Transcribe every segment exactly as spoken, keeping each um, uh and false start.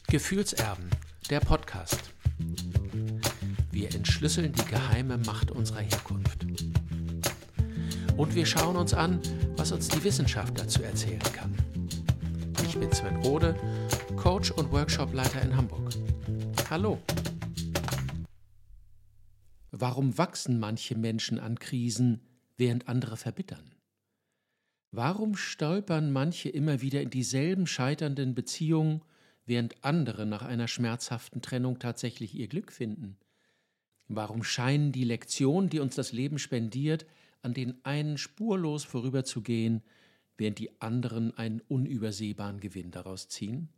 Gefühlserben, der Podcast. Wir entschlüsseln die geheime Macht unserer Herkunft. Und wir schauen uns an, was uns die Wissenschaft dazu erzählen kann. Ich bin Sven Rode, Coach und Workshopleiter in Hamburg. Hallo! Warum wachsen manche Menschen an Krisen, während andere verbittern? Warum stolpern manche immer wieder in dieselben scheiternden Beziehungen, während andere nach einer schmerzhaften Trennung tatsächlich ihr Glück finden? Warum scheinen die Lektionen, die uns das Leben spendiert, an den einen spurlos vorüberzugehen, während die anderen einen unübersehbaren Gewinn daraus ziehen?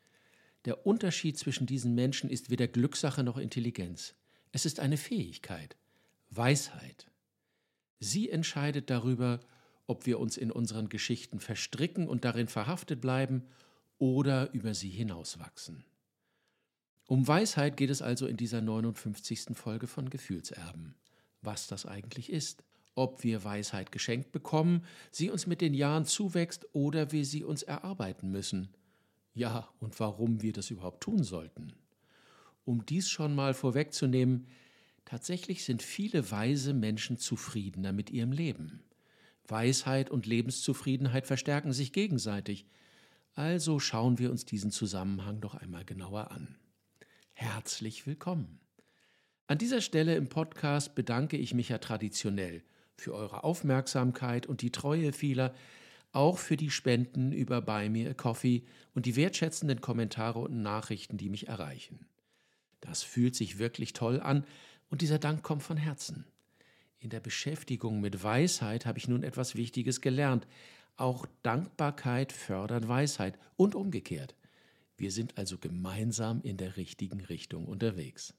Der Unterschied zwischen diesen Menschen ist weder Glückssache noch Intelligenz. Es ist eine Fähigkeit, Weisheit. Sie entscheidet darüber, ob wir uns in unseren Geschichten verstricken und darin verhaftet bleiben oder über sie hinauswachsen. Um Weisheit geht es also in dieser neunundfünfzigsten Folge von Gefühlserben. Was das eigentlich ist, ob wir Weisheit geschenkt bekommen, sie uns mit den Jahren zuwächst oder wir sie uns erarbeiten müssen. Ja, und warum wir das überhaupt tun sollten. Um dies schon mal vorwegzunehmen, tatsächlich sind viele weise Menschen zufriedener mit ihrem Leben. Weisheit und Lebenszufriedenheit verstärken sich gegenseitig. Also schauen wir uns diesen Zusammenhang doch einmal genauer an. Herzlich willkommen. An dieser Stelle im Podcast bedanke ich mich ja traditionell für eure Aufmerksamkeit und die Treue vieler, auch für die Spenden über Buy Me a Coffee und die wertschätzenden Kommentare und Nachrichten, die mich erreichen. Das fühlt sich wirklich toll an und dieser Dank kommt von Herzen. In der Beschäftigung mit Weisheit habe ich nun etwas Wichtiges gelernt. Auch Dankbarkeit fördert Weisheit und umgekehrt. Wir sind also gemeinsam in der richtigen Richtung unterwegs.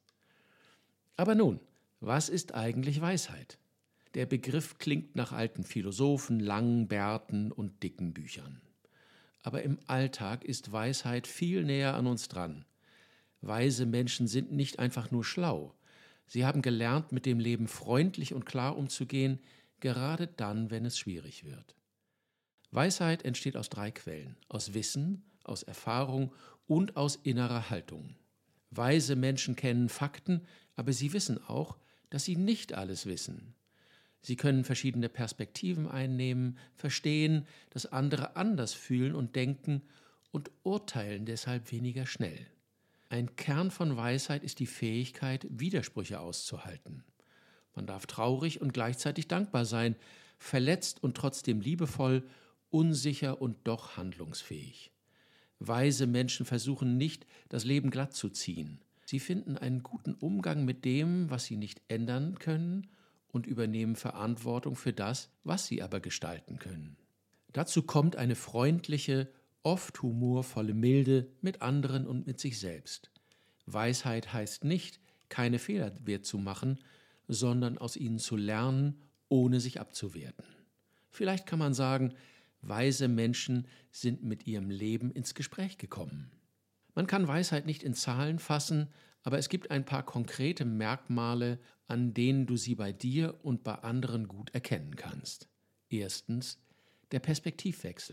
Aber nun, was ist eigentlich Weisheit? Der Begriff klingt nach alten Philosophen, langen Bärten und dicken Büchern. Aber im Alltag ist Weisheit viel näher an uns dran. Weise Menschen sind nicht einfach nur schlau. Sie haben gelernt, mit dem Leben freundlich und klar umzugehen, gerade dann, wenn es schwierig wird. Weisheit entsteht aus drei Quellen: aus Wissen, aus Erfahrung und aus innerer Haltung. Weise Menschen kennen Fakten, aber sie wissen auch, dass sie nicht alles wissen. Sie können verschiedene Perspektiven einnehmen, verstehen, dass andere anders fühlen und denken und urteilen deshalb weniger schnell. Ein Kern von Weisheit ist die Fähigkeit, Widersprüche auszuhalten. Man darf traurig und gleichzeitig dankbar sein, verletzt und trotzdem liebevoll, unsicher und doch handlungsfähig. Weise Menschen versuchen nicht, das Leben glatt zu ziehen. Sie finden einen guten Umgang mit dem, was sie nicht ändern können, und übernehmen Verantwortung für das, was sie aber gestalten können. Dazu kommt eine freundliche, oft humorvolle Milde mit anderen und mit sich selbst. Weisheit heißt nicht, keine Fehler zu machen, sondern aus ihnen zu lernen, ohne sich abzuwerten. Vielleicht kann man sagen, weise Menschen sind mit ihrem Leben ins Gespräch gekommen. Man kann Weisheit nicht in Zahlen fassen, aber es gibt ein paar konkrete Merkmale, an denen du sie bei dir und bei anderen gut erkennen kannst. Erstens, der Perspektivwechsel.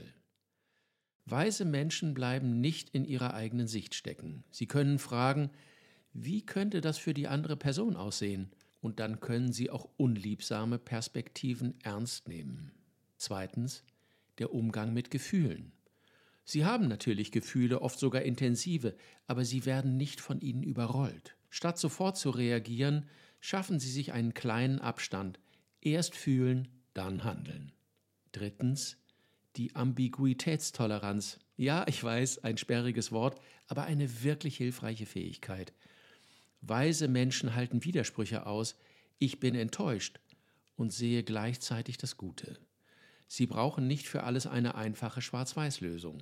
Weise Menschen bleiben nicht in ihrer eigenen Sicht stecken. Sie können fragen, wie könnte das für die andere Person aussehen? Und dann können sie auch unliebsame Perspektiven ernst nehmen. Zweitens, der Umgang mit Gefühlen. Sie haben natürlich Gefühle, oft sogar intensive, aber sie werden nicht von ihnen überrollt. Statt sofort zu reagieren, schaffen sie sich einen kleinen Abstand. Erst fühlen, dann handeln. Drittens, die Ambiguitätstoleranz. Ja, ich weiß, ein sperriges Wort, aber eine wirklich hilfreiche Fähigkeit. Weise Menschen halten Widersprüche aus. Ich bin enttäuscht und sehe gleichzeitig das Gute. Sie brauchen nicht für alles eine einfache Schwarz-Weiß-Lösung.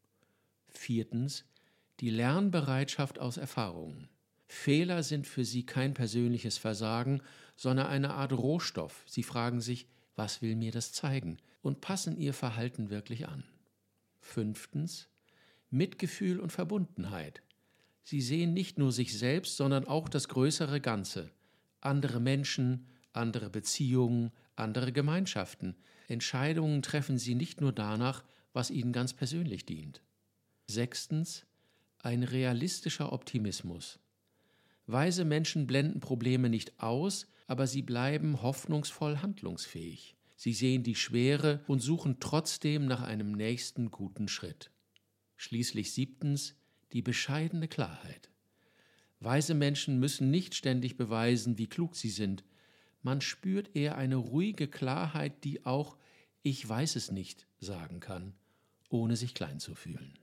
Viertens, die Lernbereitschaft aus Erfahrungen. Fehler sind für sie kein persönliches Versagen, sondern eine Art Rohstoff. Sie fragen sich, was will mir das zeigen? Und passen ihr Verhalten wirklich an. Fünftens, Mitgefühl und Verbundenheit. Sie sehen nicht nur sich selbst, sondern auch das größere Ganze. Andere Menschen, andere Beziehungen, andere Gemeinschaften. Entscheidungen treffen sie nicht nur danach, was ihnen ganz persönlich dient. Sechstens, Ein realistischer Optimismus. Weise Menschen blenden Probleme nicht aus, aber sie bleiben hoffnungsvoll handlungsfähig. Sie sehen die Schwere und suchen trotzdem nach einem nächsten guten Schritt. Schließlich siebtens, die bescheidene Klarheit. Weise Menschen müssen nicht ständig beweisen, wie klug sie sind. Man spürt eher eine ruhige Klarheit, die auch „Ich weiß es nicht" sagen kann, ohne sich klein zu fühlen.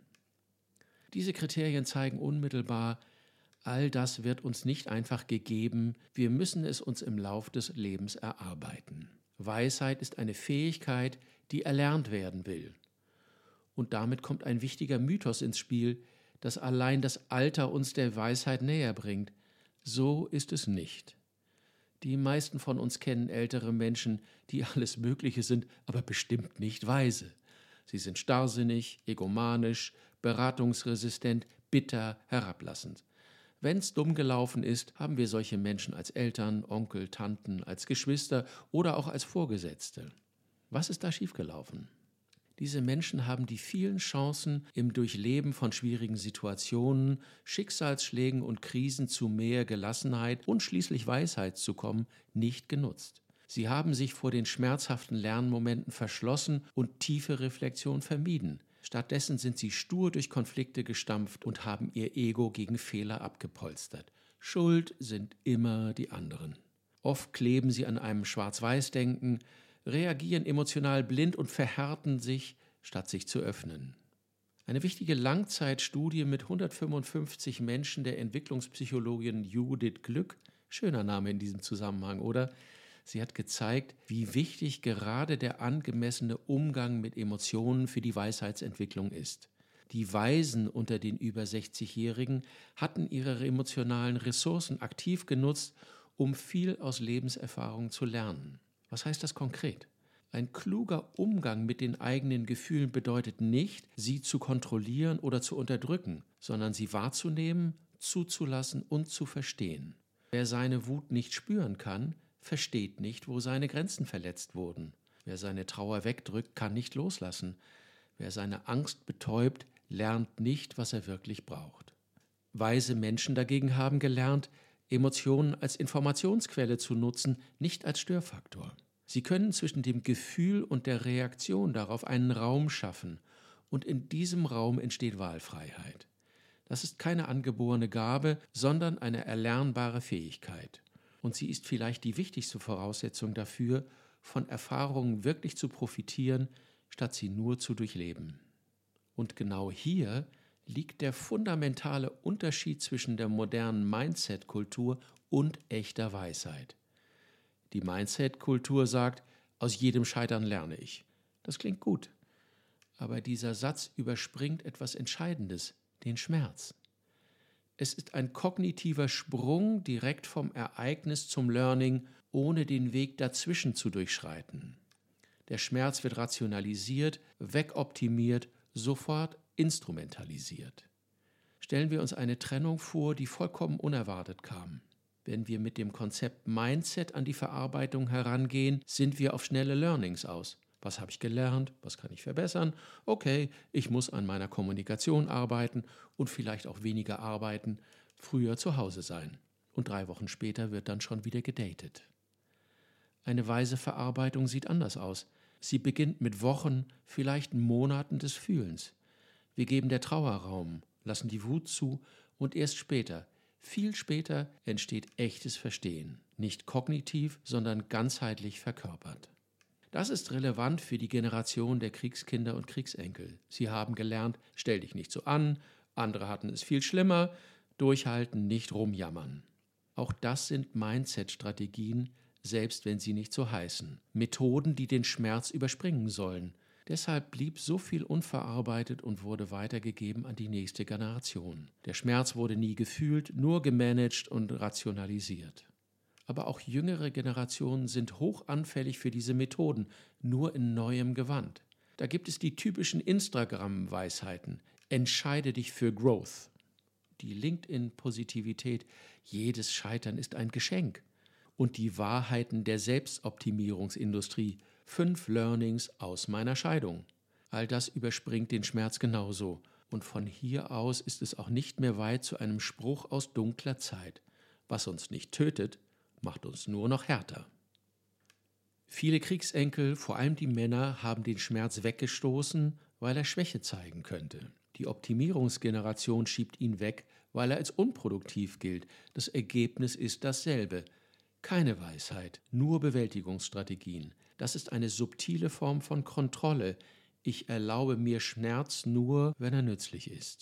Diese Kriterien zeigen unmittelbar, all das wird uns nicht einfach gegeben, wir müssen es uns im Lauf des Lebens erarbeiten. Weisheit ist eine Fähigkeit, die erlernt werden will. Und damit kommt ein wichtiger Mythos ins Spiel, dass allein das Alter uns der Weisheit näher bringt. So ist es nicht. Die meisten von uns kennen ältere Menschen, die alles Mögliche sind, aber bestimmt nicht weise. Sie sind starrsinnig, egomanisch, beratungsresistent, bitter, herablassend. Wenn's dumm gelaufen ist, haben wir solche Menschen als Eltern, Onkel, Tanten, als Geschwister oder auch als Vorgesetzte. Was ist da schiefgelaufen? Diese Menschen haben die vielen Chancen im Durchleben von schwierigen Situationen, Schicksalsschlägen und Krisen zu mehr Gelassenheit und schließlich Weisheit zu kommen, nicht genutzt. Sie haben sich vor den schmerzhaften Lernmomenten verschlossen und tiefe Reflexion vermieden. Stattdessen sind sie stur durch Konflikte gestampft und haben ihr Ego gegen Fehler abgepolstert. Schuld sind immer die anderen. Oft kleben sie an einem Schwarz-Weiß-Denken, reagieren emotional blind und verhärten sich, statt sich zu öffnen. Eine wichtige Langzeitstudie mit hundertfünfundfünfzig Menschen der Entwicklungspsychologin Judith Glück, schöner Name in diesem Zusammenhang, oder? Sie hat gezeigt, wie wichtig gerade der angemessene Umgang mit Emotionen für die Weisheitsentwicklung ist. Die Weisen unter den über sechzigjährigen hatten ihre emotionalen Ressourcen aktiv genutzt, um viel aus Lebenserfahrung zu lernen. Was heißt das konkret? Ein kluger Umgang mit den eigenen Gefühlen bedeutet nicht, sie zu kontrollieren oder zu unterdrücken, sondern sie wahrzunehmen, zuzulassen und zu verstehen. Wer seine Wut nicht spüren kann, versteht nicht, wo seine Grenzen verletzt wurden. Wer seine Trauer wegdrückt, kann nicht loslassen. Wer seine Angst betäubt, lernt nicht, was er wirklich braucht. Weise Menschen dagegen haben gelernt, Emotionen als Informationsquelle zu nutzen, nicht als Störfaktor. Sie können zwischen dem Gefühl und der Reaktion darauf einen Raum schaffen, und in diesem Raum entsteht Wahlfreiheit. Das ist keine angeborene Gabe, sondern eine erlernbare Fähigkeit. Und sie ist vielleicht die wichtigste Voraussetzung dafür, von Erfahrungen wirklich zu profitieren, statt sie nur zu durchleben. Und genau hier liegt der fundamentale Unterschied zwischen der modernen Mindset-Kultur und echter Weisheit. Die Mindset-Kultur sagt, aus jedem Scheitern lerne ich. Das klingt gut. Aber dieser Satz überspringt etwas Entscheidendes, den Schmerz. Es ist ein kognitiver Sprung direkt vom Ereignis zum Learning, ohne den Weg dazwischen zu durchschreiten. Der Schmerz wird rationalisiert, wegoptimiert, sofort instrumentalisiert. Stellen wir uns eine Trennung vor, die vollkommen unerwartet kam. Wenn wir mit dem Konzept Mindset an die Verarbeitung herangehen, sind wir auf schnelle Learnings aus. Was habe ich gelernt? Was kann ich verbessern? Okay, ich muss an meiner Kommunikation arbeiten und vielleicht auch weniger arbeiten, früher zu Hause sein. Und drei Wochen später wird dann schon wieder gedatet. Eine weise Verarbeitung sieht anders aus. Sie beginnt mit Wochen, vielleicht Monaten des Fühlens. Wir geben der Trauer Raum, lassen die Wut zu und erst später, viel später, entsteht echtes Verstehen. Nicht kognitiv, sondern ganzheitlich verkörpert. Das ist relevant für die Generation der Kriegskinder und Kriegsenkel. Sie haben gelernt, stell dich nicht so an, andere hatten es viel schlimmer, durchhalten, nicht rumjammern. Auch das sind Mindset-Strategien, selbst wenn sie nicht so heißen. Methoden, die den Schmerz überspringen sollen. Deshalb blieb so viel unverarbeitet und wurde weitergegeben an die nächste Generation. Der Schmerz wurde nie gefühlt, nur gemanagt und rationalisiert. Aber auch jüngere Generationen sind hochanfällig für diese Methoden, nur in neuem Gewand. Da gibt es die typischen Instagram-Weisheiten. Entscheide dich für Growth. Die LinkedIn-Positivität, jedes Scheitern ist ein Geschenk. Und die Wahrheiten der Selbstoptimierungsindustrie. Fünf Learnings aus meiner Scheidung. All das überspringt den Schmerz genauso. Und von hier aus ist es auch nicht mehr weit zu einem Spruch aus dunkler Zeit: Was uns nicht tötet, macht uns nur noch härter. Viele Kriegsenkel, vor allem die Männer, haben den Schmerz weggestoßen, weil er Schwäche zeigen könnte. Die Optimierungsgeneration schiebt ihn weg, weil er als unproduktiv gilt. Das Ergebnis ist dasselbe. Keine Weisheit, nur Bewältigungsstrategien. Das ist eine subtile Form von Kontrolle. Ich erlaube mir Schmerz nur, wenn er nützlich ist.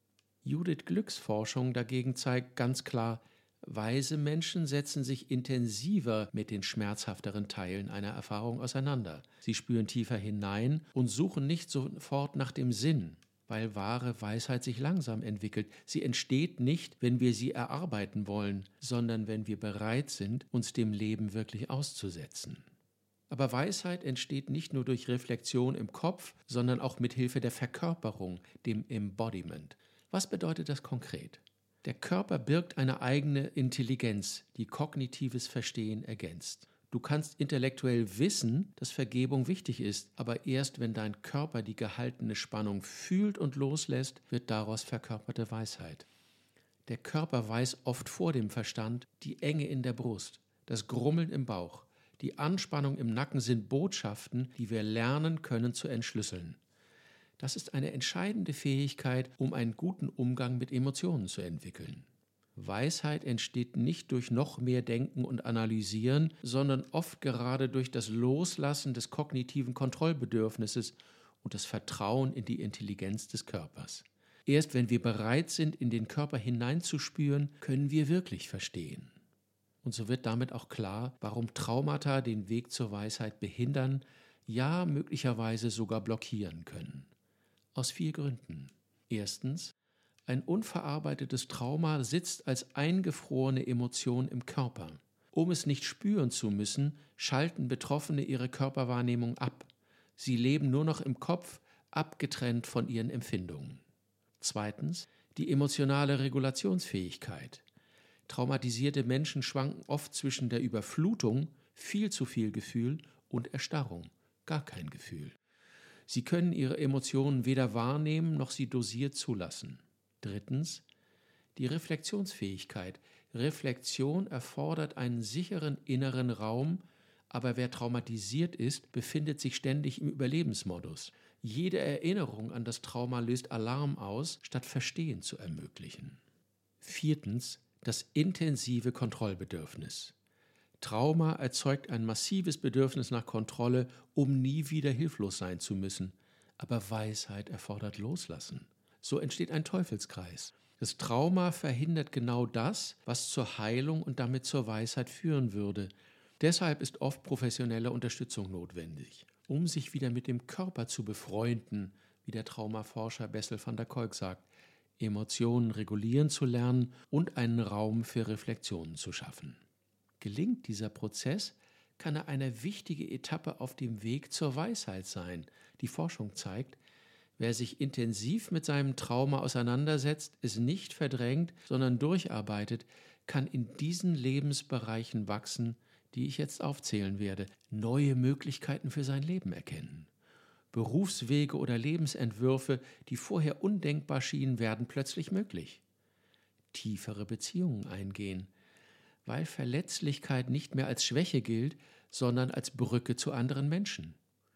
Judith Glücks Forschung dagegen zeigt ganz klar, weise Menschen setzen sich intensiver mit den schmerzhafteren Teilen einer Erfahrung auseinander. Sie spüren tiefer hinein und suchen nicht sofort nach dem Sinn, weil wahre Weisheit sich langsam entwickelt. Sie entsteht nicht, wenn wir sie erarbeiten wollen, sondern wenn wir bereit sind, uns dem Leben wirklich auszusetzen. Aber Weisheit entsteht nicht nur durch Reflexion im Kopf, sondern auch mit Hilfe der Verkörperung, dem Embodiment. Was bedeutet das konkret? Der Körper birgt eine eigene Intelligenz, die kognitives Verstehen ergänzt. Du kannst intellektuell wissen, dass Vergebung wichtig ist, aber erst wenn dein Körper die gehaltene Spannung fühlt und loslässt, wird daraus verkörperte Weisheit. Der Körper weiß oft vor dem Verstand die Enge in der Brust, das Grummeln im Bauch. Die Anspannung im Nacken sind Botschaften, die wir lernen können zu entschlüsseln. Das ist eine entscheidende Fähigkeit, um einen guten Umgang mit Emotionen zu entwickeln. Weisheit entsteht nicht durch noch mehr Denken und Analysieren, sondern oft gerade durch das Loslassen des kognitiven Kontrollbedürfnisses und das Vertrauen in die Intelligenz des Körpers. Erst wenn wir bereit sind, in den Körper hineinzuspüren, können wir wirklich verstehen. Und so wird damit auch klar, warum Traumata den Weg zur Weisheit behindern, ja möglicherweise sogar blockieren können. Aus vier Gründen. Erstens: Ein unverarbeitetes Trauma sitzt als eingefrorene Emotion im Körper. Um es nicht spüren zu müssen, schalten Betroffene ihre Körperwahrnehmung ab. Sie leben nur noch im Kopf, abgetrennt von ihren Empfindungen. Zweitens: Die emotionale Regulationsfähigkeit. Traumatisierte Menschen schwanken oft zwischen der Überflutung, viel zu viel Gefühl, und Erstarrung, gar kein Gefühl. Sie können ihre Emotionen weder wahrnehmen noch sie dosiert zulassen. Drittens: Die Reflexionsfähigkeit. Reflexion erfordert einen sicheren inneren Raum, aber wer traumatisiert ist, befindet sich ständig im Überlebensmodus. Jede Erinnerung an das Trauma löst Alarm aus, statt Verstehen zu ermöglichen. Viertens: Das intensive Kontrollbedürfnis. Trauma erzeugt ein massives Bedürfnis nach Kontrolle, um nie wieder hilflos sein zu müssen. Aber Weisheit erfordert Loslassen. So entsteht ein Teufelskreis. Das Trauma verhindert genau das, was zur Heilung und damit zur Weisheit führen würde. Deshalb ist oft professionelle Unterstützung notwendig, um sich wieder mit dem Körper zu befreunden, wie der Traumaforscher Bessel van der Kolk sagt, Emotionen regulieren zu lernen und einen Raum für Reflexionen zu schaffen. Gelingt dieser Prozess, kann er eine wichtige Etappe auf dem Weg zur Weisheit sein. Die Forschung zeigt, wer sich intensiv mit seinem Trauma auseinandersetzt, es nicht verdrängt, sondern durcharbeitet, kann in diesen Lebensbereichen wachsen, die ich jetzt aufzählen werde, neue Möglichkeiten für sein Leben erkennen. Berufswege oder Lebensentwürfe, die vorher undenkbar schienen, werden plötzlich möglich. Tiefere Beziehungen eingehen, weil Verletzlichkeit nicht mehr als Schwäche gilt, sondern als Brücke zu anderen Menschen.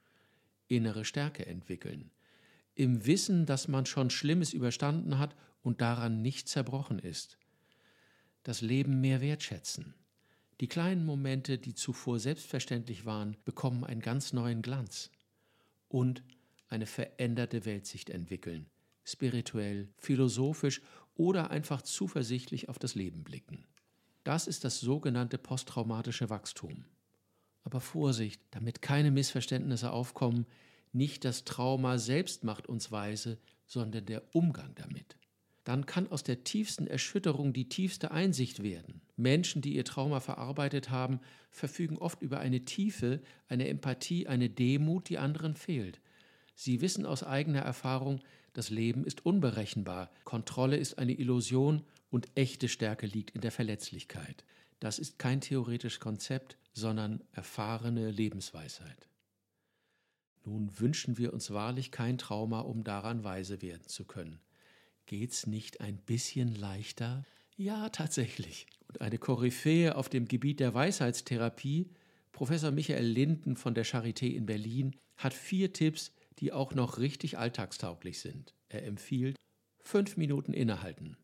Innere Stärke entwickeln, im Wissen, dass man schon Schlimmes überstanden hat und daran nicht zerbrochen ist. Das Leben mehr wertschätzen. Die kleinen Momente, die zuvor selbstverständlich waren, bekommen einen ganz neuen Glanz. Und eine veränderte Weltsicht entwickeln, spirituell, philosophisch oder einfach zuversichtlich auf das Leben blicken. Das ist das sogenannte posttraumatische Wachstum. Aber Vorsicht, damit keine Missverständnisse aufkommen, nicht das Trauma selbst macht uns weise, sondern der Umgang damit. Dann kann aus der tiefsten Erschütterung die tiefste Einsicht werden. Menschen, die ihr Trauma verarbeitet haben, verfügen oft über eine Tiefe, eine Empathie, eine Demut, die anderen fehlt. Sie wissen aus eigener Erfahrung, das Leben ist unberechenbar, Kontrolle ist eine Illusion und echte Stärke liegt in der Verletzlichkeit. Das ist kein theoretisches Konzept, sondern erfahrene Lebensweisheit. Nun wünschen wir uns wahrlich kein Trauma, um daran weise werden zu können. Geht's nicht ein bisschen leichter? Ja, tatsächlich. Und eine Koryphäe auf dem Gebiet der Weisheitstherapie, Professor Michael Linden von der Charité in Berlin, hat vier Tipps, die auch noch richtig alltagstauglich sind. Er empfiehlt: fünf Minuten innehalten.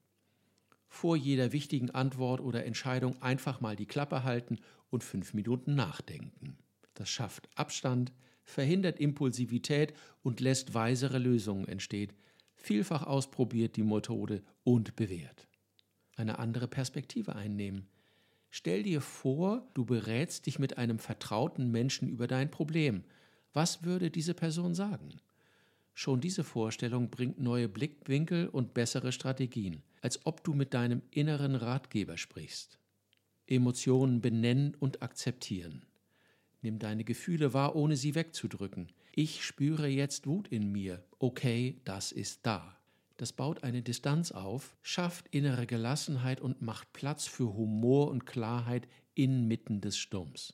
Vor jeder wichtigen Antwort oder Entscheidung einfach mal die Klappe halten und fünf Minuten nachdenken. Das schafft Abstand, verhindert Impulsivität und lässt weisere Lösungen entstehen. Vielfach ausprobiert die Methode und bewährt. Eine andere Perspektive einnehmen. Stell dir vor, du berätst dich mit einem vertrauten Menschen über dein Problem. Was würde diese Person sagen? Schon diese Vorstellung bringt neue Blickwinkel und bessere Strategien, als ob du mit deinem inneren Ratgeber sprichst. Emotionen benennen und akzeptieren. Nimm deine Gefühle wahr, ohne sie wegzudrücken. Ich spüre jetzt Wut in mir. Okay, das ist da. Das baut eine Distanz auf, schafft innere Gelassenheit und macht Platz für Humor und Klarheit inmitten des Sturms.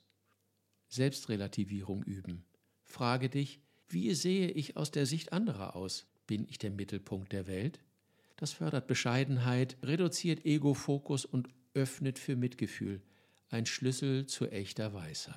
Selbstrelativierung üben. Frage dich: Wie sehe ich aus der Sicht anderer aus? Bin ich der Mittelpunkt der Welt? Das fördert Bescheidenheit, reduziert Egofokus und öffnet für Mitgefühl. Ein Schlüssel zu echter Weisheit.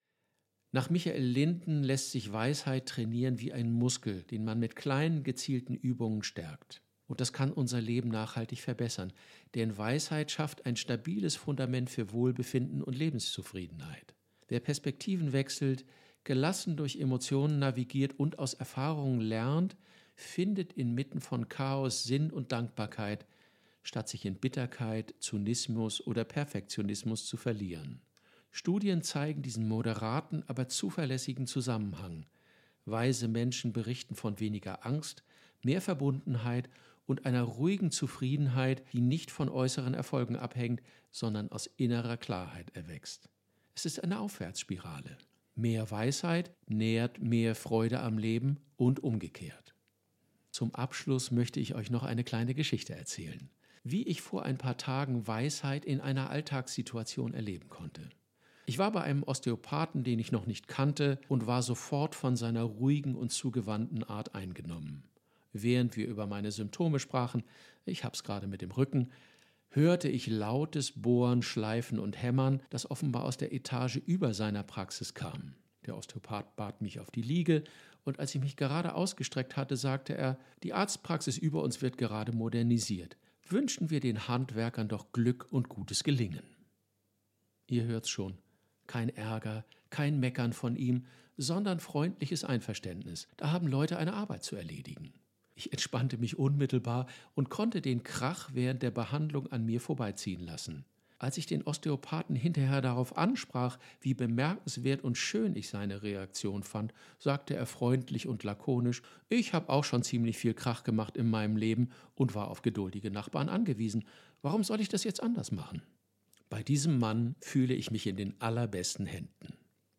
Nach Michael Linden lässt sich Weisheit trainieren wie ein Muskel, den man mit kleinen, gezielten Übungen stärkt. Und das kann unser Leben nachhaltig verbessern, denn Weisheit schafft ein stabiles Fundament für Wohlbefinden und Lebenszufriedenheit. Wer Perspektiven wechselt, gelassen durch Emotionen navigiert und aus Erfahrungen lernt, findet inmitten von Chaos Sinn und Dankbarkeit, statt sich in Bitterkeit, Zynismus oder Perfektionismus zu verlieren. Studien zeigen diesen moderaten, aber zuverlässigen Zusammenhang. Weise Menschen berichten von weniger Angst, mehr Verbundenheit und einer ruhigen Zufriedenheit, die nicht von äußeren Erfolgen abhängt, sondern aus innerer Klarheit erwächst. Es ist eine Aufwärtsspirale. Mehr Weisheit nährt mehr Freude am Leben und umgekehrt. Zum Abschluss möchte ich euch noch eine kleine Geschichte erzählen, wie ich vor ein paar Tagen Weisheit in einer Alltagssituation erleben konnte. Ich war bei einem Osteopathen, den ich noch nicht kannte, und war sofort von seiner ruhigen und zugewandten Art eingenommen. Während wir über meine Symptome sprachen, ich hab's gerade mit dem Rücken, hörte ich lautes Bohren, Schleifen und Hämmern, das offenbar aus der Etage über seiner Praxis kam. Der Osteopath bat mich auf die Liege, und als ich mich gerade ausgestreckt hatte, sagte er: Die Arztpraxis über uns wird gerade modernisiert. Wünschen wir den Handwerkern doch Glück und gutes Gelingen. Ihr hört's schon. Kein Ärger, kein Meckern von ihm, sondern freundliches Einverständnis. Da haben Leute eine Arbeit zu erledigen. Ich entspannte mich unmittelbar und konnte den Krach während der Behandlung an mir vorbeiziehen lassen. Als ich den Osteopathen hinterher darauf ansprach, wie bemerkenswert und schön ich seine Reaktion fand, sagte er freundlich und lakonisch: Ich habe auch schon ziemlich viel Krach gemacht in meinem Leben und war auf geduldige Nachbarn angewiesen. Warum soll ich das jetzt anders machen? Bei diesem Mann fühle ich mich in den allerbesten Händen.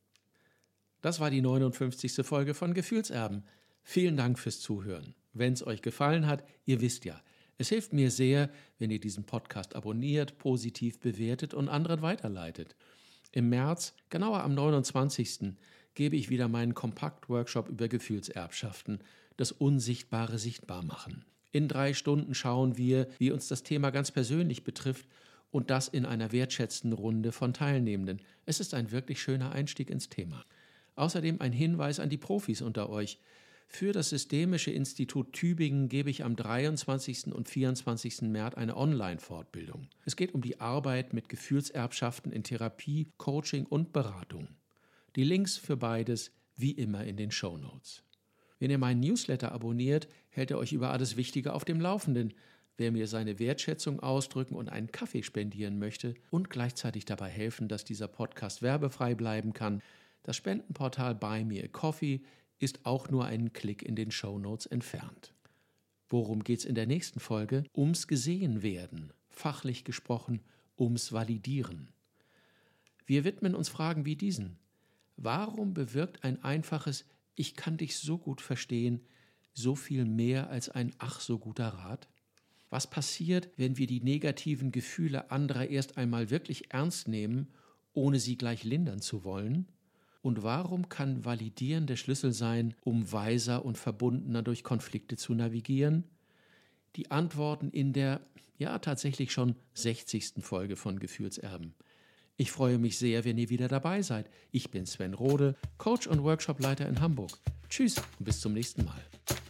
Das war die neunundfünfzigste Folge von Gefühlserben. Vielen Dank fürs Zuhören. Wenn es euch gefallen hat, ihr wisst ja, es hilft mir sehr, wenn ihr diesen Podcast abonniert, positiv bewertet und anderen weiterleitet. Im März, genauer am neunundzwanzigsten, gebe ich wieder meinen Kompakt-Workshop über Gefühlserbschaften, das Unsichtbare sichtbar machen. In drei Stunden schauen wir, wie uns das Thema ganz persönlich betrifft, und das in einer wertschätzenden Runde von Teilnehmenden. Es ist ein wirklich schöner Einstieg ins Thema. Außerdem ein Hinweis an die Profis unter euch. Für das Systemische Institut Tübingen gebe ich am dreiundzwanzigsten und vierundzwanzigsten März eine Online-Fortbildung. Es geht um die Arbeit mit Gefühlserbschaften in Therapie, Coaching und Beratung. Die Links für beides wie immer in den Shownotes. Wenn ihr meinen Newsletter abonniert, hält er euch über alles Wichtige auf dem Laufenden. Wer mir seine Wertschätzung ausdrücken und einen Kaffee spendieren möchte und gleichzeitig dabei helfen, dass dieser Podcast werbefrei bleiben kann, das Spendenportal Buy Me a Coffee ist auch nur einen Klick in den Shownotes entfernt. Worum geht's in der nächsten Folge? Ums Gesehenwerden, fachlich gesprochen ums Validieren. Wir widmen uns Fragen wie diesen. Warum bewirkt ein einfaches „Ich kann dich so gut verstehen“ so viel mehr als ein ach so guter Rat? Was passiert, wenn wir die negativen Gefühle anderer erst einmal wirklich ernst nehmen, ohne sie gleich lindern zu wollen? Und warum kann Validieren der Schlüssel sein, um weiser und verbundener durch Konflikte zu navigieren? Die Antworten in der, ja tatsächlich schon sechzigsten Folge von Gefühlserben. Ich freue mich sehr, wenn ihr wieder dabei seid. Ich bin Sven Rode, Coach und Workshopleiter in Hamburg. Tschüss und bis zum nächsten Mal.